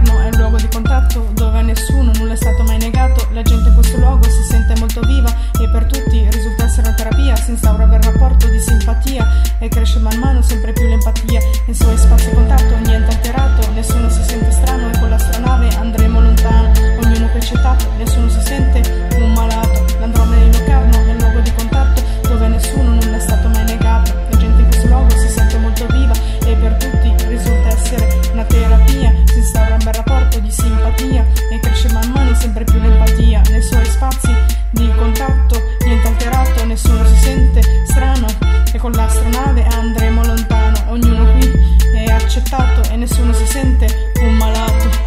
Locarno è un luogo di contatto dove a nessuno nulla è stato mai negato. La gente in questo luogo si sente molto viva e per tutti risulta essere una terapia. Si instaura un bel rapporto di simpatia e cresce man mano sempre più l'empatia. Nei suoi spazi di contatto niente alterato, nessuno si sente strano e con l'astronave andremo lontano. Ognuno qui accettato, nessuno si sente un malato. L'Andromeda di Locarno è un luogo di contatto dove a nessuno nulla è stato mai negato. La gente in questo luogo si sente molto viva e per tutti risulta essere una terapia. Si instaura un bel rapporto di simpatia e cresce man mano sempre più l'empatia. Nei suoi spazi di contatto niente alterato, nessuno si sente strano e con l'astronave andremo lontano. Ognuno qui è accettato e nessuno si sente un malato.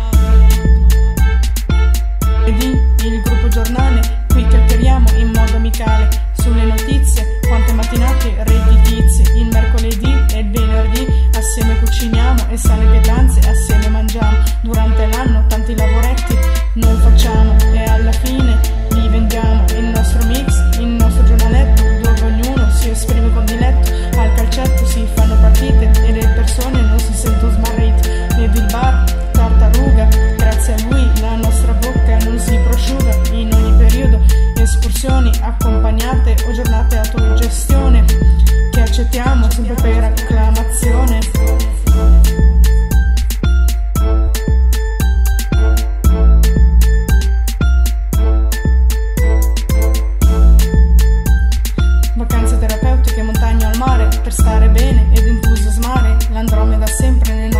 Il gruppo giornale, qui chiacchieriamo in modo amicale sulle notizie, quante mattinate redditizie. Il mercoledì e il venerdì assieme cuciniamo e sane pietanze assieme mangiamo. Durante l'anno tanti lavoretti noi facciamo e alla fine li vendiamo. Il nostro mix, il nostro giornaletto dove ognuno si esprime con diletto. Al calcetto si fanno partite e le persone non si sentono smarrite. Ed il bar Tartaruga, grazie a lui la nostra bocca non si prosciuga. In ogni periodo escursioni accompagnate o giornate a autogestione che accettiamo sempre per acclamazione. Vacanze terapeutiche, montagna al mare per stare bene ed entusiasmare. L'Andromeda sempre nel